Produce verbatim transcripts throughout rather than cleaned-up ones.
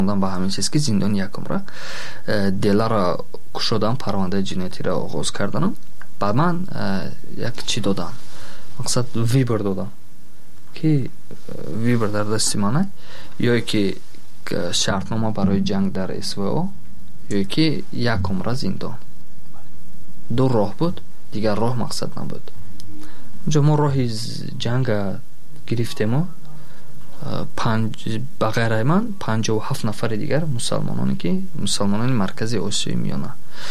با همین چیز که زندان یکم را دل را کشودن، پرونده جنایتی را آغاز کردن. بعد من یک چی دادم، مقصد ویبر دادم که ویبر در دستی منه، یا که شرطنامه برای جنگ در اس و او، یا که یک عمر زندان. دو راه بود، دیگر راه مقصد نبود. اونجا ما راه جنگ گرفتیم. پنج بغیر من پنجاه و هفت نفر دیگر مسلمانانی که مسلمانان مرکزی آسیای میانه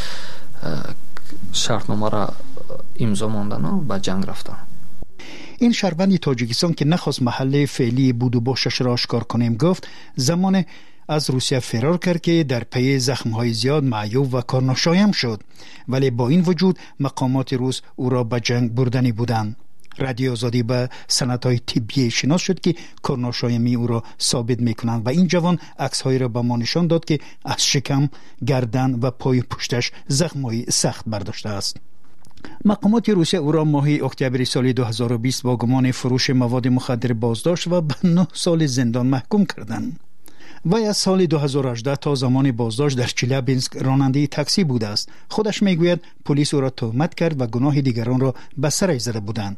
شرطنامه را امضا ماندن و به جنگ رفتن. این شهروند تاجیکستان که نخواست محل فعلی بود و باشش را آشکار کنیم گفت زمان از روسیه فرار کرد که در پی زخم‌های زیاد معیوب و کارناشایم شد، ولی با این وجود مقامات روس او را به جنگ بردنی بودند. رادیو آزادی به سندهای طبی شناس شد که کارناشایمی او را ثابت میکنند و این جوان عکس‌های را به ما نشان داد که از شکم، گردن و پای پشتش زخم‌های سخت برداشته است. مقامات روسیه او را ماه اکتبر سال دو هزار و بیست با گمان فروش مواد مخدر بازداشت و به نه سال زندان محکوم کردند. وی از سال دو هزار و هجده تا زمان بازداشت در چلیابینسک راننده تاکسی بوده است. خودش میگوید پلیس او را تهمت کرد و گناه دیگران را به سرش زده بودند.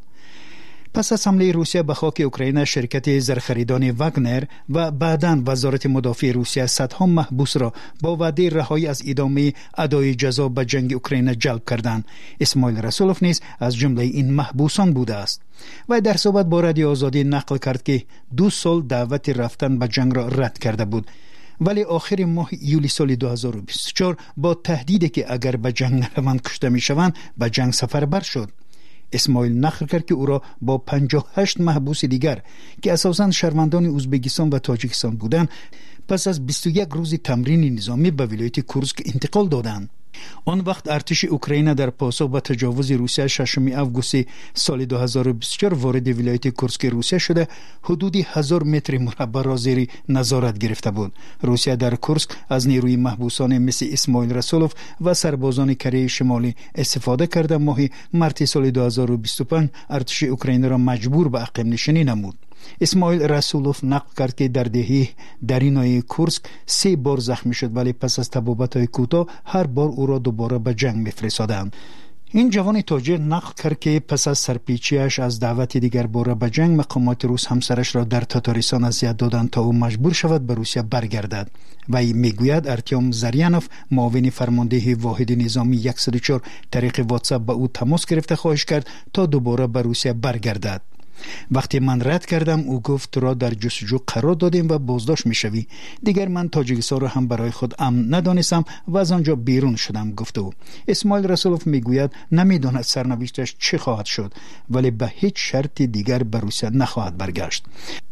پس از حمله روسیه به خاک اوکراین، شرکت زرخریدان واگنر و بعداً وزارت مدافع روسیه صدها محبوس را با وعده رهایی از ادامه ادای جزا به جنگ اوکراین جلب کردند. اسماعیل رسولوف نیز از جمله این محبوسان بوده است. و در صحبت با رادیو آزادی نقل کرد که دو سال دعوت رفتن به جنگ را رد کرده بود، ولی آخر ماه یولی سال دو هزار و بیست و چهار با تهدیدی که اگر به جنگ نروند کشته میشوند به جنگ سفربر شد. اسماعیل نقل کرد که او را با پنجاه و هشت محبوس دیگر که اساساً شهروندان ازبکستان و تاجیکستان بودند پس از بیست و یک روز تمرین نظامی به ولایت کورسک انتقال دادند. آن وقت ارتش اوکراین در پاسخ به تجاوز روسیه ششم آگوست سال دو هزار و بیست و چهار وارد ولایت کورسک روسیه شده حدودی هزار متر مربع را زیر نظارت گرفته بود. روسیه در کورسک از نیروی محبوسان مثل اسماعیل رسولوف و سربازان کره شمالی استفاده کرده ماه مارس سال دو هزار و بیست و پنج ارتش اوکراین را مجبور به عقب نشینی نمود. اسماعیل رسولوف نقل کرد که در دهه درینای کورسک سه بار زخمی شد، ولی پس از تبابت‌های کوتاه هر بار او را دوباره به جنگ می‌فرستادند. این جوان تاجر نقل کرد که پس از سرپیچیش از دعوت دیگر باره به جنگ، مقامات روس همسرش را در تاتارستان اذیت دادند تا او مجبور شود به روسیه برگردد. و میگوید ارتیوم زریانوف معاون فرمانده واحد نظامی صد و چهار طریق واتساپ با او تماس گرفته خواهش کرد تا دوباره به روسیه برگردد. وقتی من رد کردم او گفت را در جستجو قرار دادیم و بازداشت میشوی. دیگر من تاجیکستان را هم برای خود امن ندانستم و از آنجا بیرون شدم، گفت او. اسماعیل رسولوف میگوید نمیداند سرنوشتش چه خواهد شد، ولی به هیچ شرط دیگر به روسیه نخواهد برگشت.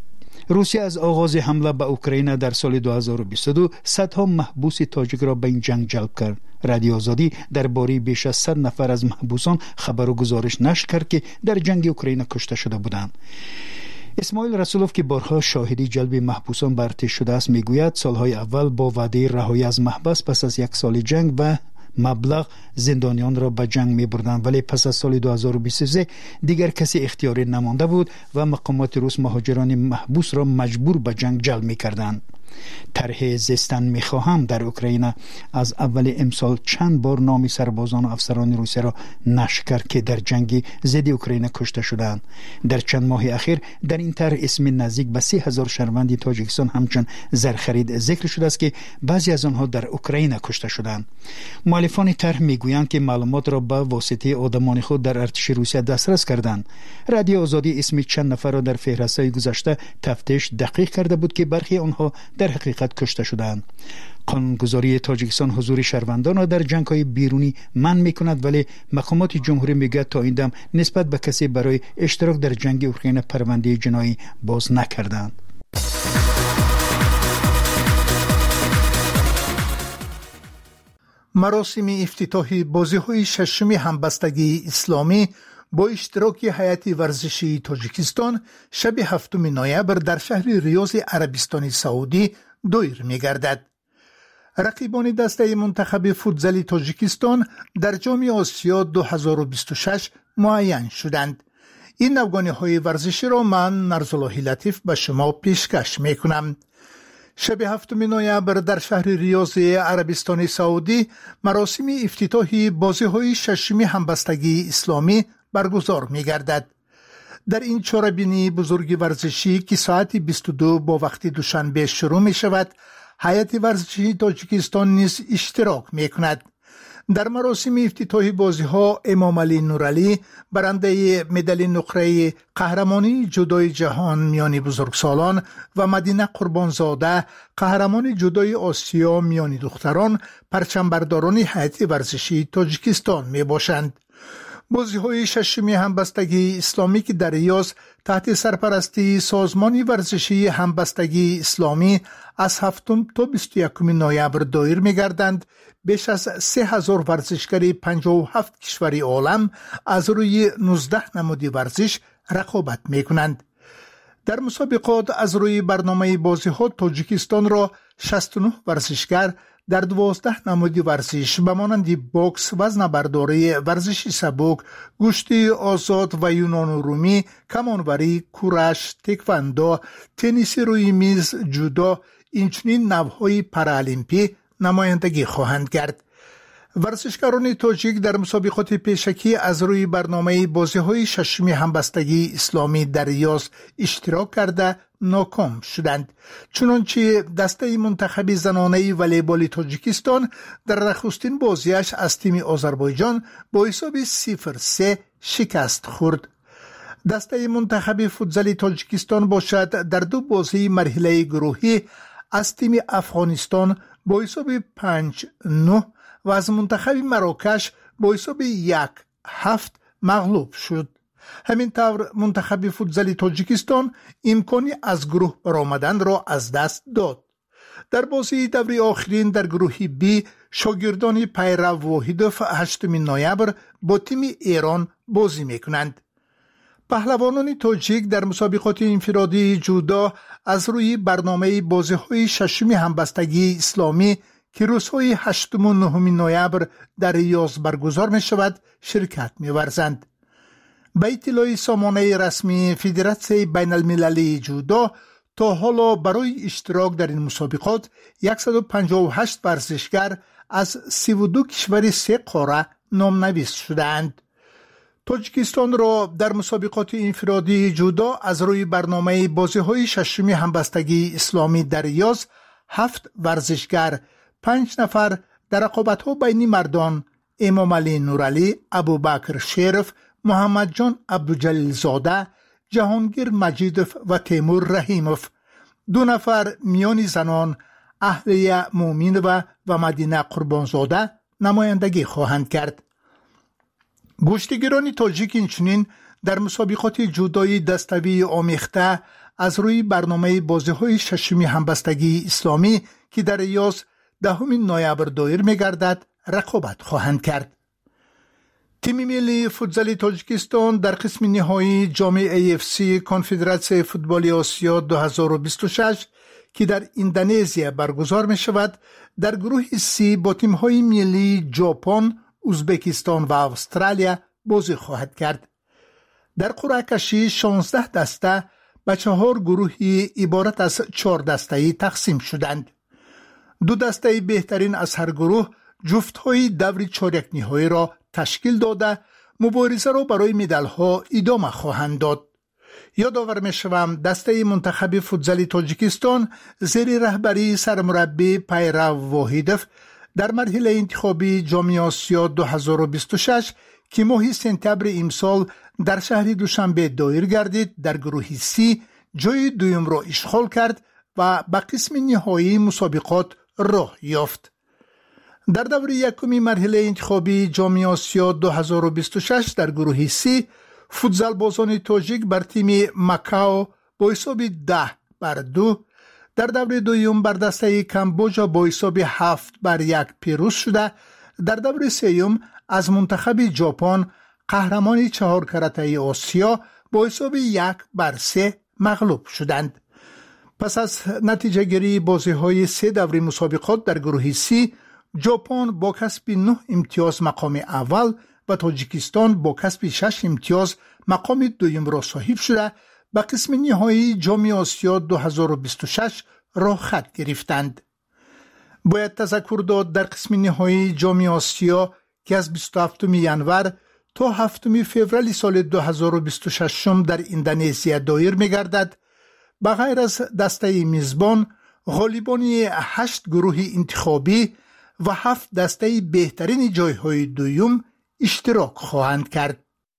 روسیه از آغاز حمله به اوکراین در سال دو هزار و بیست و دو صدها محبوس تاجیک را به این جنگ جلب کرد. رادیو آزادی درباره بیش از صد نفر از محبوسان خبر و گزارش نشر کرد که در جنگ اوکراین کشته شده بودند. اسماعیل رسولوف که بارها شاهدی جلب محبوسان به ارتش شده است میگوید سالهای اول با وعده رهایی از محبس پس از یک سال جنگ و مبلغ زندانیان را به جنگ می بردند، ولی پس از سال دو هزار و بیست و سه دیگر کسی اختیاری نمانده بود و مقامات روس مهاجران محبوس را مجبور به جنگ جلب می کردند. طرح زیستن می خواهم در اوکراین از اول امسال چند بار نام سربازان و افسران روسیه را نشر کرد که در جنگ ضد اوکراین کشته شدند. در چند ماه اخیر در این طرح اسم نزدیک به سه هزار شهروند تاجیکستان همچون زرخرید ذکر شده است که بعضی از آنها در اوکراین کشته شدند. مؤلفان طرح میگویند که معلومات را به واسطه آدمان خود در ارتش روسیه دسترس کردند. رادیو آزادی اسم چند نفر را در فهرست‌های گذشته تفتیش دقیق کرده بود که برخی آنها در حقیقت کشته شدند. قانونگذاری تاجیکستان حضور شهروندان را در جنگ‌های بیرونی منع می‌کند، ولی مقامات جمهوری میگوید تا این دم نسبت به کسی برای اشتراک در جنگ اوکراین پرونده جنایی باز نکردند. مراسم افتتاح بازی‌های ششم همبستگی اسلامی با اشتراک هیئت ورزشی تاجیکستان شب هفتم نوامبر در شهر ریاض عربستان سعودی دایر می‌گردد. رقیبان دسته منتخب فوتزال تاجیکستان در جام آسیا دو هزار و بیست و شش معین شدند. این نوگانی‌های ورزشی را من نرزالله لطیف به شما پیشکش می‌کنم. شب هفتم نوامبر در شهر ریاض عربستان سعودی مراسم افتتاح بازی‌های ششم همبستگی اسلامی برگزار می‌گردد. در این چهاربینی بزرگ ورزشی که ساعت بیست و دو با وقت دوشنبه شروع می‌شود، هیئت ورزشی تاجیکستان نیز اشتراک می‌کند. در مراسم افتتاح بازی‌ها امام علی نورعلی برنده مدال نقره قهرمانی جودوی جهان میان بزرگسالان و مدینه قربانزاده قهرمان جودوی آسیا میان دختران پرچمبرداران هیئت ورزشی تاجیکستان میباشند. بازی‌های ششم همبستگی اسلامی که در ریاض تحت سرپرستی سازمان ورزشی همبستگی اسلامی از هفتم تا بیست و یکم نوامبر دایر می‌گردند، بیش از سه هزار ورزشکار پنجاه و هفت کشور عالم از روی نوزده نماد ورزش رقابت می‌کنند. در مسابقات از روی برنامه بازی‌ها تاجیکستان را شصت و نه ورزشکار در دوازده نماد ورزش به مانند بوکس، وزنه‌برداری، ورزش سبک، گوشتی آزاد و یونان رومی، کمانوری، کورش، تکواندو، تنیس روی میز، جودو، اینچنین نوع‌های پارالمپی نمایندگی خواهند کرد. ورزشکاران تاجیک در مسابقات پیشکی از روی برنامه بازی‌های ششم همبستگی اسلامی در ریاض اشتراک کرده ناکام شدند. چنانچه دسته منتخب زنانه والیبال تاجیکستان در نخستین بازیش از تیم آذربایجان با حساب صفر سه شکست خورد. دسته منتخب فوتزال تاجیکستان باشد در دو بازی مرحله گروهی از تیم افغانستان با حساب پنج نه و از منتخب مراکش با حساب یک هفت مغلوب شد. همین طور منتخب فوتزال تاجیکستان امکانی از گروه برآمدن را از دست داد. در بازی دوری آخرین در گروه بی شاگردان پیرو واحدوف هشتم نوامبر با تیم ایران بازی میکنند. پهلوانان تاجیک در مسابقات انفرادی جودو از روی برنامه بازی‌های ششم همبستگی اسلامی که روزهای هشتم و نهم نوامبر در ریاض برگزار می شود شرکت می ورزند. به اطلاع سامانه رسمی فدراسیون بین المللی جودو تا حالا برای اشتراک در این مسابقات صد و پنجاه و هشت ورزشکار از سی و دو کشور سه قاره نامنویس شدند. تاجیکستان را در مسابقات انفرادی جودو از روی برنامه بازی‌های ششم همبستگی اسلامی در ریاض هفت ورزشکار، پنج نفر در رقابت‌ها بین مردان امام علی نورعلی، ابوبکر شریف، محمد جان عبدالجلیل زاده، جهانگیر مجیدوف و تیمور رحیموف، دو نفر میان زنان اهلیه مومینوه و مدینه قربانزاده نمایندگی خواهند کرد. گشتیگران تاجیک اینچنین در مسابقات جودوی دستوی آمیخته از روی برنامه بازی‌های ششم همبستگی اسلامی که در ریاض دهم نوامبر دایر می‌گردد رقابت خواهند کرد. تیم ملی فوتزال تاجیکستان در قسم نهایی جام ای اف سی کنفدراسیون فوتبال آسیا دو هزار و بیست و شش که در اندونزیا برگزار می شود در گروه سی با تیم‌های ملی ژاپن، ازبکستان و استرالیا بازی خواهد کرد. در قرعه کشی شانزده دسته به چهار گروهی عبارت از چهار دسته‌ای تقسیم شدند. دو دسته بهترین از هر گروه جفت‌های دور چهارک نهایی را تشکیل داده مبارزه را برای مدال‌ها ادامه خواهند داد. یادآور می‌شوم دسته منتخب فوتزال تاجیکستان زیر رهبری سرمربی پیرو واحدوف در مرحله انتخابی جام آسیا دو هزار و بیست و شش که ماه سپتامبر امسال در شهر دوشنبه دایر گردید در گروه سی جای دوم را اشغال کرد و به قسم نهایی مسابقات راه یافت. در دور یکمی مرحله انتخابی جام آسیا دو هزار و بیست و شش در گروه سی فوتزال بازان تاجیک بر تیم ماکاو با حساب ده بر دو، در دور دوم بر دسته کمبوجا با حساب هفت بر یک پیروز شده، در دور سوم از منتخب ژاپن قهرمان چهار کرته آسیا با حساب یک بر سه مغلوب شدند. پس از نتیجه گیری بازی های سه دوری مسابقات در گروه سی، ژاپن با کسب نه امتیاز مقام اول و تاجیکستان با کسب شش امتیاز مقام دوم را صاحب شده به قسم نهایی جام آسیا دو هزار و بیست و شش راه خط گرفتند. باید تذکر داد در قسم نهایی جام آسیا که از بیست و هفتم ینور تا هفتم فوریه سال دو هزار و بیست و شش در اندونزیا دایر می‌گردد، بغیر از دسته میزبان غالبانی هشت گروه انتخابی و هفت دسته بهترین جایهای دوم اشتراک خواهند کرد.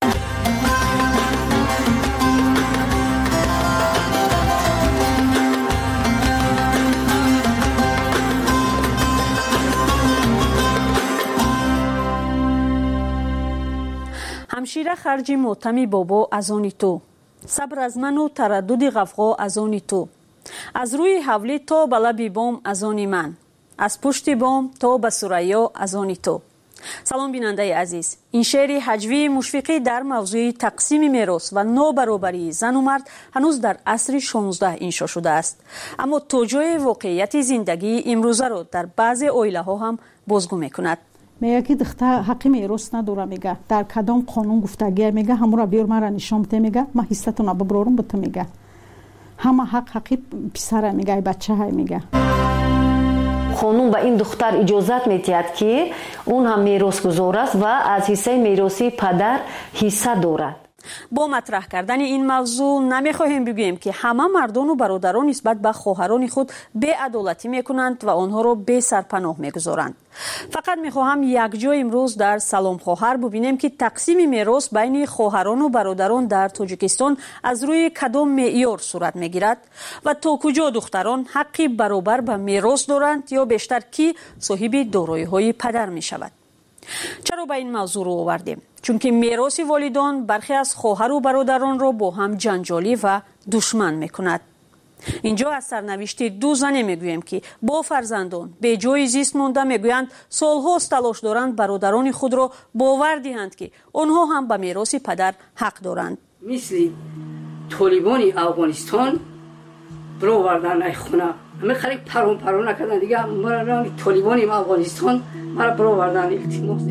همشیره خرجی موتمی بابا از آنی تو، صبر از من و تردد غفغا از آنی تو، از روی حولی تا به لب بام از آنی من، از پشت بام تا به ثریا از آنی تو. سلام بیننده عزیز، این شعر هجوی مشفقی در موضوع تقسیم میراث و نابرابری زن و مرد هنوز در عصر شانزده انشا شده است، اما توجیه واقعیت زندگی امروزه را در بعضی عائله ها هم بازگو میکند. میگه که دختر حقی میراث نداره، میگه در کدام قانون گفتگی، میگه همون را بیار مرا نشان بده، میگه ما حصتون رو ببرم بده، میگه همه حق حقی پسر، میگه بچه های، میگه قانون به این دختر اجازت میدهد که اون هم میراث گزار است و از حصه میراثی پدر حصه دارد. با مطرح کردن این موضوع نمیخواهیم بگوییم که همه مردان و برادران نسبت به خواهران خود بی‌عدالتی میکنند و آنها را بی سرپناه میگذارند. فقط میخواهم یک جای امروز در سلام خواهر ببینیم که تقسیم میراث بین خواهران و برادران در تاجیکستان از روی کدام معیار صورت میگیرد و تا کجا دختران حقی برابر به میراث دارند یا بیشتر کی صاحب دارایی‌های پدر میشود. چرا به این موضوع رو آوردیم؟ چون که میراث والدان برخی از خواهر و برادران را با هم جنجالی و دشمن میکند. اینجا از سرنوشت دو زن میگوییم که با فرزندان به جای زیست مانده، میگویند سالهاست تلاش دارند برادران خود را باور دهند که آنها هم به میراث پدر حق دارند. مثل طالبان افغانستان برو آوردن ای خونه، همه خیلی پرون پرون نکردن دیگه. مرا طالبان افغانستان مرا برو آوردن التماس.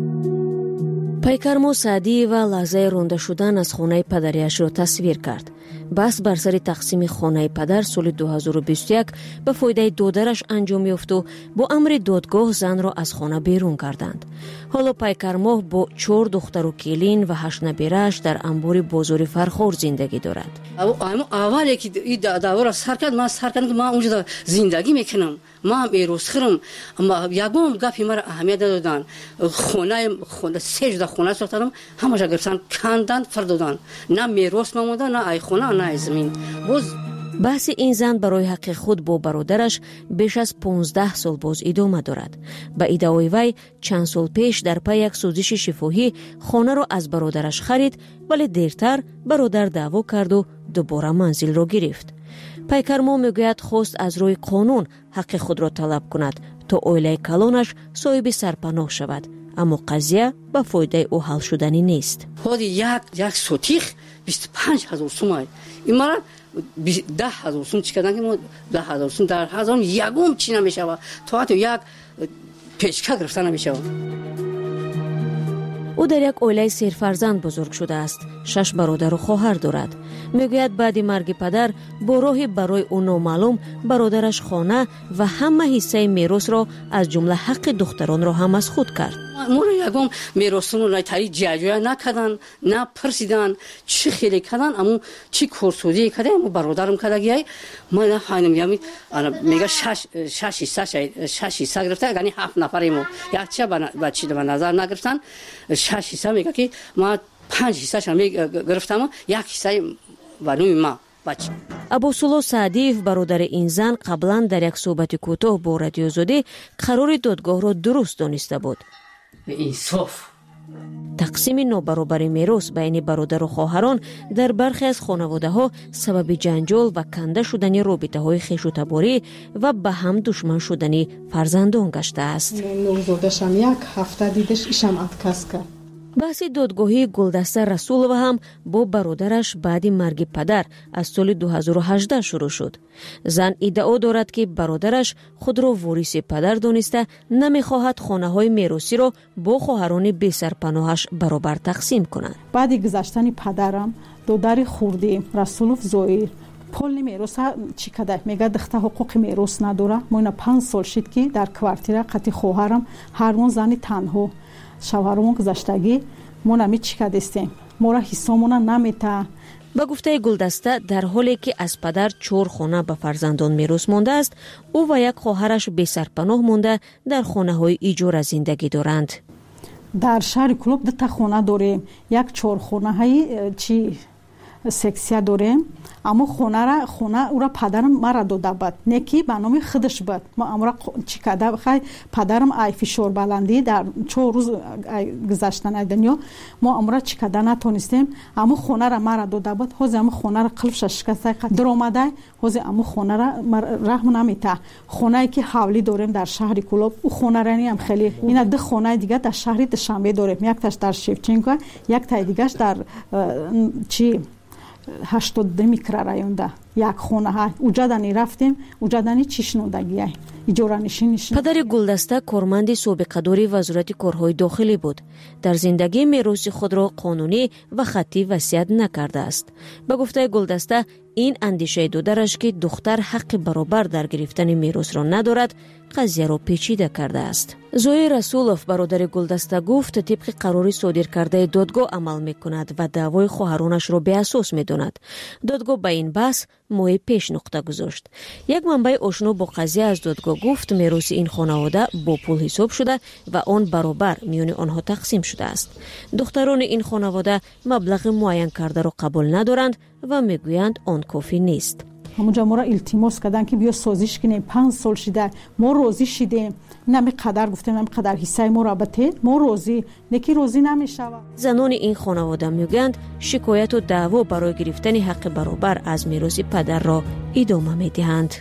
پیکرمو سعدی و لحظه رونده شدن از خانه پدریش را تصویر کرد. بس بر سر تقسیم خانه پدر سال دو هزار و بیست و یک به فایده دادرش انجام یافت و با امر دادگاه زن را از خانه بیرون کردند. حالا پیکرمو با چهار دختر و کلین و هشت نبیره‌اش در انبار بازار فرخار زندگی دارد. اولی که این دعوا را سر کرد، من سر کردم که من اونجا زندگی میکنم، ما هم ایروز خرم، اما یکم گپی مرا اهمیت دادن. خونه خونه سه جدا خونه ساختم، همه جا گرفتن کندن فردادن، نه میراث نمونده، نه ای خونه نه زمین. باز بحث این زن برای حق خود با برادرش بیش از پانزده سال باز ادامه دارد. به ادعای وی چند سال پیش در پی یک سوزش شفاهی خانه را از برادرش خرید، ولی دیرتر برادر دعوا کرد و دوباره منزل را گرفت. پیکرمو میگوید خواست از روی قانون حق خود را طلب کند تا عائله کلانش صاحب سرپناه شود، اما قضیه به فایده او حل شدنی نیست. خود یک یک سوتیخ بیست و پنج هزار سوم، این مرا ده هزار سوم چیکردن که ما ده هزار سوم در هزار یکم چی نمیشه، تا حتی یک پیشکش گرفتن نمیشه. او در یک عائله سه فرزند بزرگ شده است. شش برادر و خواهر دارد. میگوید بعد مرگ پدر با راهی برای او نامعلوم برادرش خانه و همه حصه میراث را از جمله حق دختران را هم از خود کرد. ما را یکم میراث رو نتاری جاجویا نکردن، نه پرسیدن چی خیلی کردن، اما چی کورسودی کردن، اما برادرم کردگی ما نفهمیدم. یعنی میگه شش شش حصه شش حصه گرفته، یعنی هفت نفریم، یک چه بچه به نظر نگرفتن. شش حصه میگه که ما پنج حصه شم گرفتم، یک حصه ونوی ما بچه. ابوسولو سعدیف برادر این زن قبلا در یک صحبت کوتاه با رادیو زاده قرار دادگاه را درست دانسته بود. انصاف تقسیم نابرابری میراث بین برادر و خواهران در برخی از خانواده‌ها سبب جنجال و کنده شدن رابطه‌های خویش و تباری و به هم دشمن شدن فرزندان گشته است. نوزادشم یک هفته دیدش ایشم اتکاس کرد. بحث دادگاهی گلدسته رسولова هم با برادرش بعد مرگ پدر از سال دو هزار و هجده شروع شد. زن ادعا دارد که برادرش خود را وارث پدر دانسته نمیخواهد خانه‌های میراثی را با خواهران بی سرپناهش برابر تقسیم کند. بعد گذشتن پدرم دادر خوردی رسولوف زویر полни мероса чӣ када мега духта ҳуқуқи мерос надора. мо ина панҷ сол шид ки дар квартира қати хоҳарам ҳармон зани танҳо шавҳарамон гузаштагӣ мо нами чӣ кадастем мора ҳиссомона намета. ба гуфтаи Гулдаста дар ҳоле ки аз падар чор хона ба фарзандон мерос мондааст, ӯ ва як хоҳараш бесарпаноҳ монда дар хонаҳои иҷора зиндагӣ доранд. дар шаҳри Кӯлоб дута хона дорем, як чорхонаҳаи чи сексия дорем. аммо хонара хона ура падарам мара дода бад, не ки ба номи худаш бад. мо амра чӣ када хай падарам ай фишорбаландӣ дар чор рӯз гузаштан ай дунё мо амра чӣ када натонистем. аммо хонара мара дода бад. ҳозир аммо хонара қилфша шикастай дуромадай ҳозир аммо хонара раҳм намета. хонае ки ҳавлӣ дорем дар шаҳри Кӯлоб у хонарани ам хеле ина ду хонаи дигар дар шаҳри Душанбе дорем, якташ дар Шевченко, яктаи дигаш дар чи ҳаштод ду микрорайонда як хонаҳа уҷадани рафтем уҷадани чишнодагия иҷоранишиниш. падари Гулдаста корманди собиқадори вазорати корҳои дохилӣ буд. дар зиндагӣ мероси худро қонунӣ ва хаттӣ васият накардааст. ба гуфтаи Гулдаста ин андешаи додараш ки духтар ҳаққи баробар дар гирифтани меросро надорад қазияро печида кардааст. Зои Расулов бародари Гулдаста гуфт тибқи қарори содиркардаи додгоҳ амал мекунад ва даъвои хоҳаронашро беасос медонад. додгоҳ ба ин баҳс моҳи пеш нуқта гузошт. як манбаи ошно бо қазия аз додгоҳ гуфт мероси ин хонавода бо пул ҳисоб шуда ва он баробар миёни онҳо тақсим шудааст. духтарони ин хонавода маблағи муайян кардаро қабул надоранд ва мегӯянд он кофӣ нест. ҳамунҷа мора илтимос карданд ки биё созиш кинем, панҷ сол шида мо розӣ шидем, нами қадар гуфтем, нами қадар ҳиссаи моро бате мо розӣ, неки розӣ намешавад. занони ин хонавода мегӯянд шикояту даъво барои гирифтани ҳаққи баробар аз мероси падарро идома медиҳанд.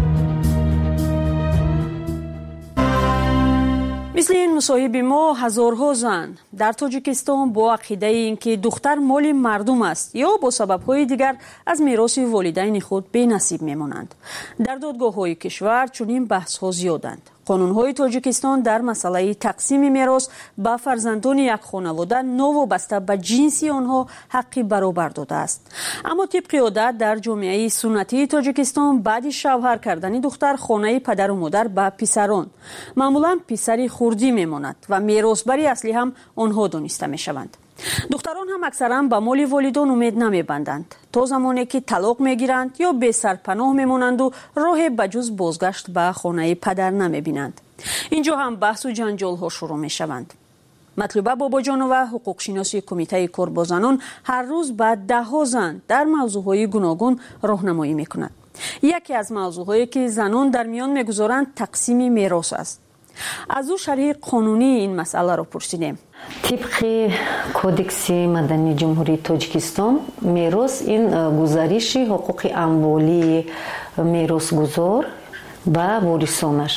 мисли ин мусоҳиби мо ҳазорҳо зан дар Тоҷикистон бо ақидаи ин ки духтар моли мардум аст ё бо сабабҳои дигар аз мероси волидайни худ бенасиб мемонанд. дар додгоҳҳои кишвар чунин баҳсҳо зиёданд. қонунҳои Тоҷикистон дар масъалаи тақсими мерос ба фарзандони як хонавода новобаста ба ҷинси онҳо ҳаққи баробар додааст. аммо тибқи одат дар ҷомеаи суннатии Тоҷикистон баъди шавҳар кардани духтар хонаи падару модар ба писарон маъмулан писари хурдӣ мемонад ва меросбари аслӣ ҳам онҳо дониста мешаванд. духтарон ҳам аксаран ба моли волидон умед намебанданд то замоне ки талоқ мегиранд ё бесарпаноҳ мемонанду роҳе ба ҷуз бозгашт ба хонаи падар намебинанд. инҷо ҳам баҳсу ҷанҷолҳо шурӯъ мешаванд. матлуба бобоҷонова ҳуқуқшиноси кумитаи кор бо занон ҳар рӯз ба даҳҳо зан дар мавзӯъҳои гуногун роҳнамоӣ мекунад. яке аз мавзӯъҳое ки занон дар миён мегузоранд тақсими мерос аст. аз ӯ шарҳи қонунии ин масъаларо пурсидем. тибқи кодекси мадании ҷумҳурии Тоҷикистон мерос ин гузариши ҳуқуқи амволии меросгузор ба ворисонаш.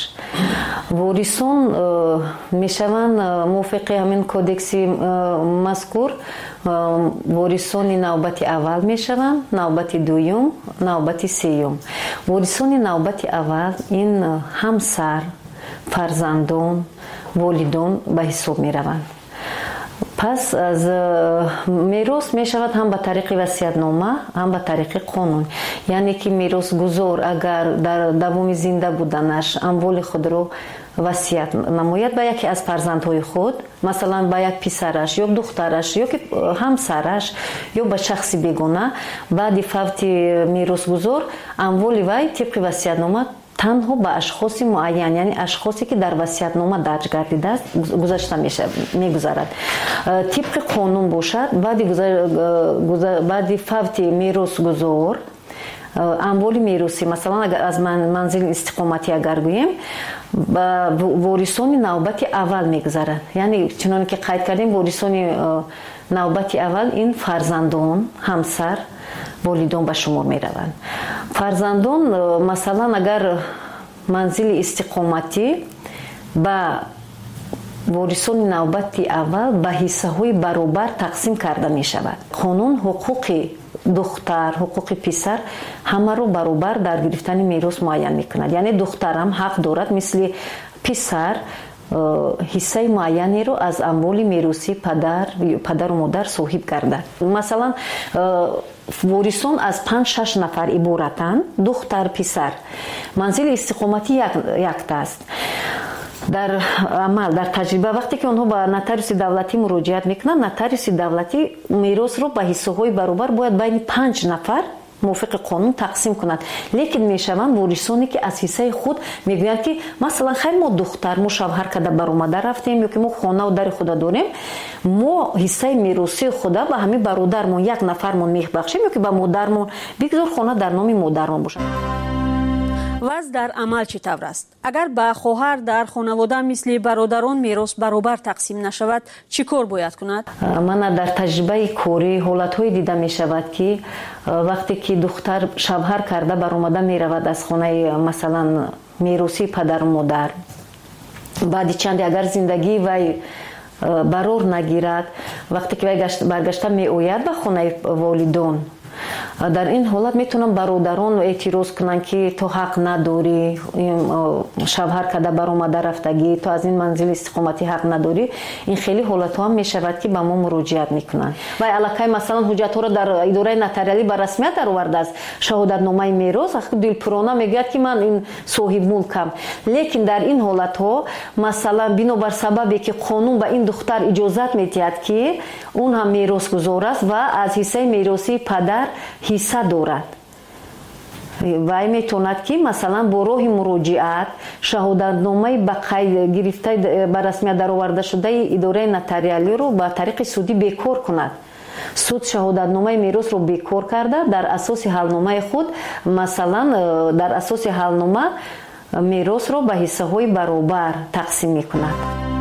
ворисон мешаванд мувофиқи ҳамин кодекси мазкур ворисони навбати аввал мешаванд, навбати дуюм, навбати сеюм. ворисони навбати аввал ин ҳамсар, фарзандон, волидон ба ҳисоб мераванд. пас аз мерос мешавад ҳам ба тариқи васиятнома, ҳам ба тариқи қонун. яъне ки меросгузор агар дар давоми зинда буданаш амволи худро васият намояд ба яке аз фарзандҳои худ, масалан ба як писараш ё духтараш ё ки ҳамсараш ё ба шахси бегона, баъди фавти меросгузор амволи вай тибқи васиятнома танҳо ба ашхоси муайян, яъне ашхосе ки дар васиятнома дарҷ гардидааст гузашта мегузарад. тибқи қонун бошад баъди баъди фавти меросгузор амволи меросӣ, масалан агар аз манзили истиқоматӣ агар гӯем ба ворисони навбати аввал мегузарад. яъне чуноне ки қайд кардем ворисони навбати аввал ин фарзандон, ҳамсар, волидон ба шумор мераванд. фарзандон масалан агар манзили истиқоматӣ ба ворисони навбати аввал ба ҳиссаҳои баробар тақсим карда мешавад. қонун ҳуқуқи духтар, ҳуқуқи писар ҳамаро баробар дар гирифтани мерос муайян мекунад. яъне духтарам ҳақ дорад мисли писар ҳиссаи муайянеро аз амволи меросӣ падар падару модар соҳиб гардад. масалан ворисон аз панҷ шаш нафар иборатанд, духтар писар. манзили истиқоматӣ яктааст. дар амал дар таҷриба вақте ки онҳо ба нотариуси давлатӣ муроҷиат мекунанд, нотариуси давлатӣ меросро ба ҳиссаҳои баробар бояд байни панҷ нафар мувофиқи қонун тақсим кунад. лекин мешаванд ворисоне ки аз ҳиссаи худ мегӯянд ки масалан хайр мо духтар мо шавҳар када баромада рафтем ё ки мо хонаву дари худа дорем, мо ҳиссаи меросии худа ба ҳамин бародармон як нафармон мебахшем ё ки ба модармон бигзор хона дар номи модармон бошад. ваз дар амал чӣ тавр аст? агар ба хоҳар дар хонавода мисли бародарон мерос баробар тақсим нашавад, чӣ кор бояд кунад? мана дар таҷрибаи корӣ ҳолатҳое дида мешавад ки вақте ки духтар шавҳар карда баромада меравад аз хонаи масалан меросии падару модар, баъди чанде агар зиндагии вай барор нагирад, вақте ки вай баргашта меояд ба хонаи волидон, дар ин ҳолат метавонанд бародарон эътироз кунанд ки то ҳақ надорӣ, шавҳар када баромада рафтагӣ, то аз ин манзили истиқоматӣ ҳақ надорӣ. ин хеле ҳолатҳо ҳам мешавад ки ба мо муроҷиат мекунанд. вай аллакай масалан ҳуҷҷатҳоро дар идораи нотариалӣ ба расмият даровардааст, шаҳодатномаи мерос, дилпурона мегӯяд ки ман ин соҳибмулкам. лекин дар ин ҳолатҳо масалан бинобар сабабе ки қонун ба ин духтар иҷозат медиҳад ки он ҳам меросгузор аст ва аз ҳиссаи меросии падар ҳисса дорад, вай метавонад ки масалан бо роҳи муроҷиат шаҳодатномаи ба қайд гирифта ба расмият даровардашудаи идораи нотариалиро ба тариқи судӣ бекор кунад. суд шаҳодатномаи меросро бекор карда дар асоси ҳалномаи худ масалан дар асоси ҳалнома меросро ба ҳиссаҳои баробар тақсим мекунад.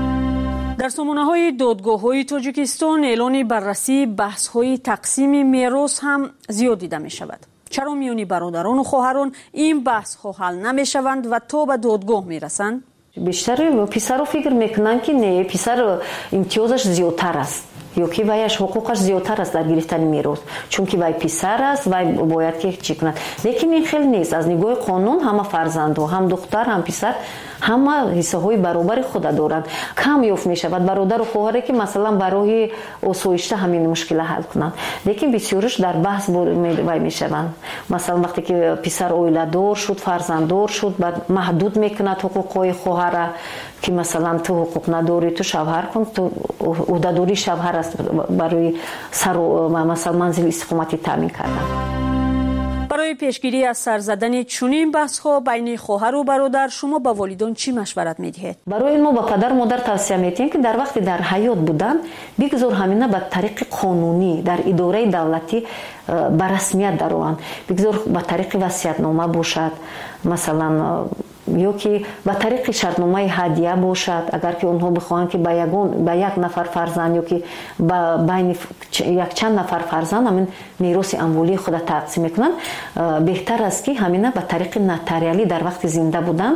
дар сомонаҳои додгоҳҳои тоҷикистон эълони баррасии баҳсҳои тақсими мерос ҳам зиёд дида мешавад. чаро миёни бародарону хоҳарон ин баҳсҳо ҳал намешаванд ва то ба додгоҳ мерасанд? бештари писаро фикр мекунанд ки не, писар имтиёзаш зиёдтар аст ё ки ваяш ҳуқуқаш зиёдтар аст дар гирифтани мерос, чунки вай писар аст, вай бояд ки чӣ кунад. лекин ин хел нест. аз нигоҳи қонун ҳама фарзандҳо, ҳам духтар ҳам писар ҳама ҳиссаҳои баробари худа доранд. кам ёфт мешавад бародару хоҳаре ки масалан ба роҳи осоишта ҳамин мушкила ҳал кунанд. лекин бисёриш дар баҳс вай мешаванд. масалан вақте ки писар оиладор шуд, фарзанддор шуд, баъд маҳдуд мекунад ҳуқуқҳои хоҳара ки масалан ту ҳуқуқ надорӣ, ту шавҳар кун, ту уҳдадории шавҳар аст барои сару масалан манзили истиқоматӣ таъмин кардан. барои пешгирӣ аз сар задани чунин баҳсҳо байни хоҳару бародар шумо ба волидон чӣ машварат медиҳед? барои мо ба падару модар тавсия медиҳем ки дар вақти дар ҳаёт буданд бигзор ҳамина ба тариқи қонунӣ дар идораи давлатӣ ба расмият дарованд. бигзор ба тариқи васиятнома бошад, масалан ё ки ба тариқи шартномаи ҳадия бошад, агар ки онҳо бихоҳанд ки ба ягон ба як нафар фарзанд ё ки ба байни якчанд нафар фарзанд ҳамин мероси амволии худа тақсим мекунанд, беҳтар аст ки ҳамина ба тариқи нотариалӣ дар вақти зинда будан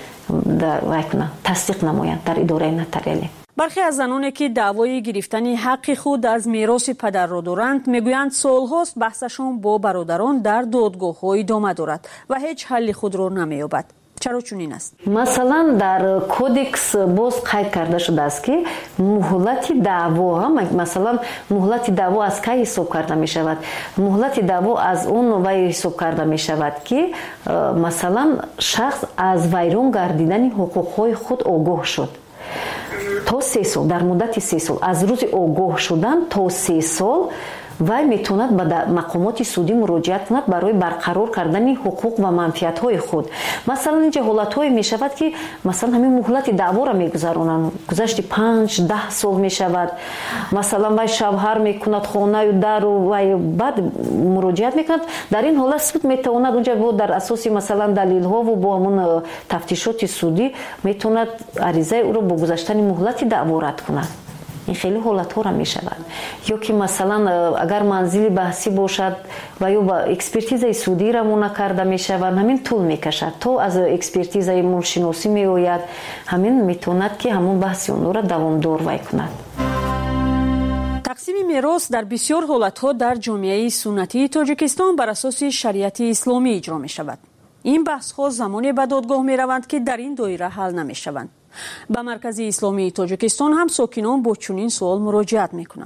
вай кунанд, тасдиқ намоянд дар идораи нотариалӣ. бархе аз заноне ки даъвои гирифтани ҳаққи худ аз мероси падарро доранд мегӯянд солҳост баҳсашон бо бародарон дар додгоҳҳо идома дорад ва ҳеҷ ҳалли худро намеёбад. чаро чунин аст? масалан дар кодекс боз қайд карда шудааст ки муҳлати даъво, масалан муҳлати даъво аз кай ҳисоб карда мешавад? муҳлати даъво аз он вай ҳисоб карда мешавад ки масалан шахс аз вайрон гардидани ҳуқуқҳои худ огоҳ шуд то се сол, дар муддати се сол, аз рӯзи огоҳ шудан то се сол вай метавонад ба мақомоти судӣ муроҷиат кунад барои барқарор кардани ҳуқуқ ва манфиатҳои худ. масалан инҷа ҳолатҳое мешавад ки масалан ҳамин муҳлати даъворо мегузаронанд, гузашти панҷ даҳ сол мешавад. масалан вай шавҳар мекунад хонаю дару вай баъд муроҷиат мекунад. дар ин ҳолат суд метавонад унҷа бо дар асоси масалан далилҳову бо ҳамун тафтишоти судӣ метавонад аризаи ӯро бо гузаштани муҳлати даъво рад кунад. ин хеле ҳолатҳоро мешавад. ё ки масалан агар манзили баҳсӣ бошад ва ё ба экспертизаи судӣ равона карда мешавад, ҳамин тӯл мекашад то аз экспертизаи мулшиносӣ меояд, ҳамин метавонад ки ҳамон баҳси онро давомдор вай кунад. тақсими мерос дар бисёр ҳолатҳо дар ҷомеаи суннатии тоҷикистон бар асоси шариати исломӣ иҷро мешавад. ин баҳсҳо замоне ба додгоҳ мераванд ки дар ин доира ҳал намешаванд. ба маркази исломии тоҷикистон ҳам сокинон бо чунин суол муроҷиат мекунанд.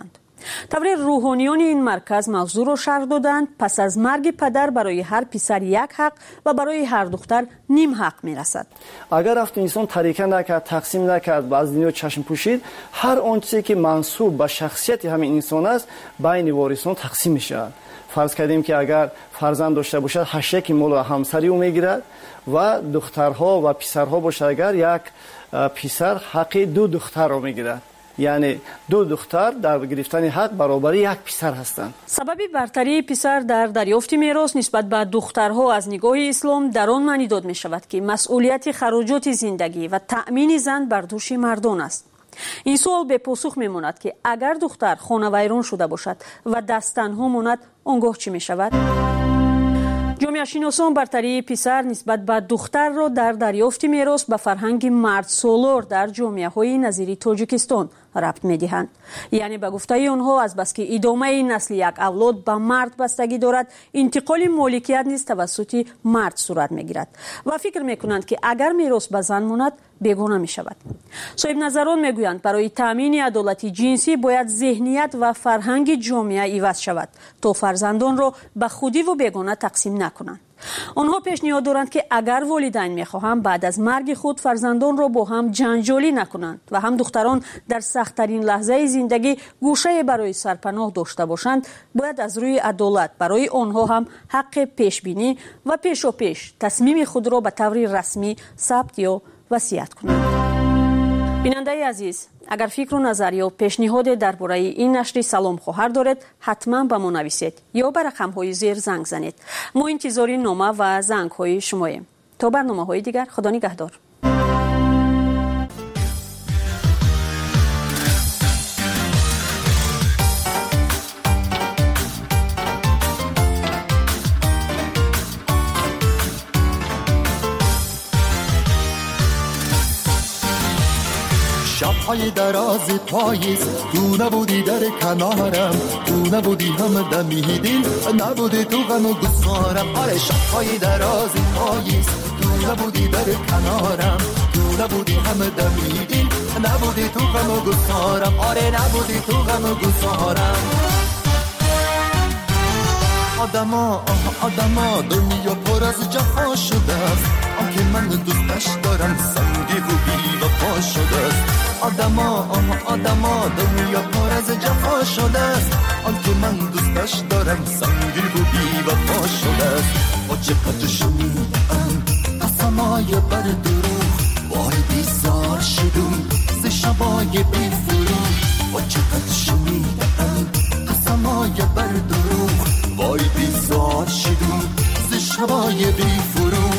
طوری روحانیان این مرکز موضوع را شرح دادند پس از مرگ پدر برای هر پسر یک حق و برای هر دختر نیم حق میرسد. اگر رفت انسان طریقه نکرد، تقسیم نکرد و از دنیا چشم پوشید، هر آنچه که منسوب به شخصیت همین انسان است بین وارثان تقسیم میشه. فرض کردیم که اگر فرزند داشته باشد هشت یک مال و همسری او میگیرد و دخترها و پسرها باشد اگر یک پسر حق دو دختر را میگیرد، یعنی دو دختر در گرفتن حق برابر یک پسر هستند. سبب برتری پسر در دریافت میراث نسبت به دخترها از نگاه اسلام در آن معنی داده می شود که مسئولیت خراجات زندگی و تأمین زن بر دوش مردان است. این سوال به پاسخ می ماند که اگر دختر خانه ویران شده باشد و دست تنها ماند آنگاه چی می شود؟ جامعه شناسان برتری پسر نسبت به دختر را در دریافت میراث به فرهنگ مرد سالار در جامعه های نظیر تاجیکستان ربط می دهند. یعنی به گفته آنها از بس که ادامه نسل یک اولاد به مرد بستگی دارد، انتقال مالکیت نیز توسط مرد صورت می گیرد و فکر می کنند که اگر میراث به زن ماند بیگانه می شود. صاحب نظران می گویند برای تامین عدالت جنسی باید ذهنیت و فرهنگ جامعه عوض شود تا فرزندان را به خودی و بیگانه تقسیم نکنند. آنها پیشنهاد دارند که اگر والدین می‌خواهند بعد از مرگ خود فرزندان را با هم جنجالی نکنند و هم دختران در سخت‌ترین لحظه زندگی گوشه برای سرپناه داشته باشند، باید از روی عدالت برای آنها هم حق پیشبینی و پیشاپیش تصمیم خود را به طور رسمی ثبت یا وصیت کنند. بیننده عزیز، اگر فکر و نظر یا پیشنهاد درباره این نشر سلام خواهر دارید حتما به ما نویسید یا به رقم‌های زیر زنگ زنید. ما انتظار نامه و زنگ‌های شماییم. تا برنامه‌های دیگر، خدا نگهدار. شب‌های دراز پاییز تو نبودی در کنارم، تو نبودی هم دمی دل نبودی تو غم و گسارم. آره شب‌های دراز پاییز تو نبودی در کنارم، تو نبودی هم دمی دل نبودی تو غم و گسارم. آره نبودی تو غم و گسارم. آدما آدما دنیا پر از جفا شده است، آنکه من دوستش دارم سنگی و بی وفا شده است. آدما آدما دنیا پر از جفا شده است، آنکه من دوستش دارم سنگی و بی وفا شده است. با چقدر شنیدم قسمای بر دروغ، وای بیزار شدم ز شبای بی فروغ. با چقدر شنیدم قسمای بر دروغ، وای بیزار شدم ز شبای بی فروغ.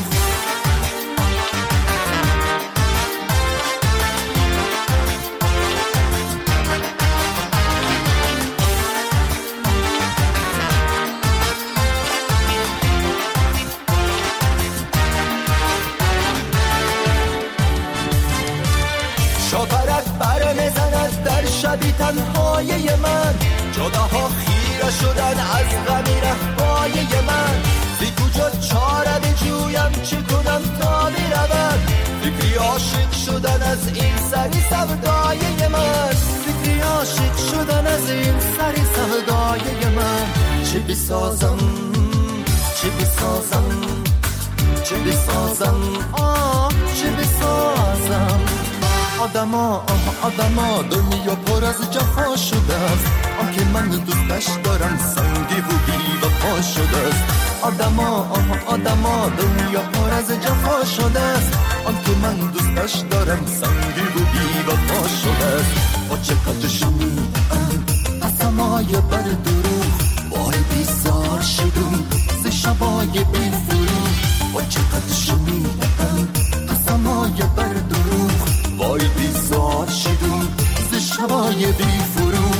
شاپرک بر میزند در شبی تنهای من، جداها خیره شدن از غمی رفای من. بی کجا چاره بجویم چه کنم تا برود، فکری عاشق شدن از این سری سودای من. فکری عاشق شدن از این سری سودای من. چه بسازم چه بسازم چه بسازم آه چه بسازم. آدما آدما دنیا پر از جفا شده است، آنکه من دوستش دارم سنگی و بی وفا شده است. آدما آدما دنیا پر از جفا شده است، آنکه من دوستش دارم سنگی و بی وفا شده است. با چقدر شنیدم قسمای بر دروغ، وای بیزار شدم ز شبای بی فروغ. با چقدر شنیدم قسمای بر دروغ، وای بیزار شدم ز شبای بی فروغ.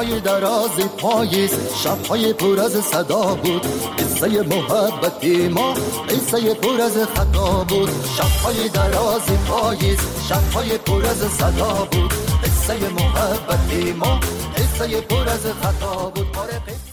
شب‌های درازی پاییز، شب‌های پر از صدا بود. قصه محبتی ما قصه پر از خطا بود. شب‌های درازی پاییز، شب‌های پر از صدا بود. قصه محبتی ما قصه پر از خطا بود.